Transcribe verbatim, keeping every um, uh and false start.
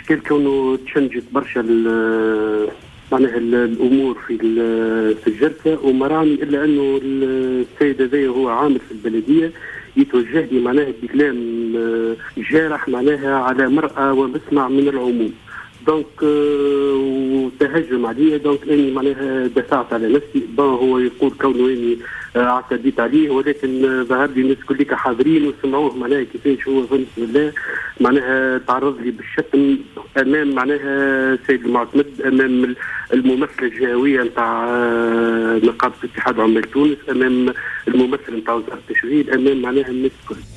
إشكال كونه تشنجت برشا معناها الأمور في في الجلسة، وما راني إلا أنه السيد هذا هو عامل في البلدية يتوجه لي معناها بكلام جارح معناها على مرأة ومسمع من العموم، دونك وتهجم عليه. دونك اني معناها دفعت على نفسي. بون هو يقول كونه اني اعتديت عليه، ولكن ظهر لي الناس كلها حاضرين وسمعوه معناها كيفاش هو بسم الله معناها تعرض لي بالشتم امام معناها السيد المعتمد، امام الممثله الجهويه نتاع نقابه اتحاد عمال تونس، امام الممثل نتاع وزاره التشغيل، امام معناها الناس الكل.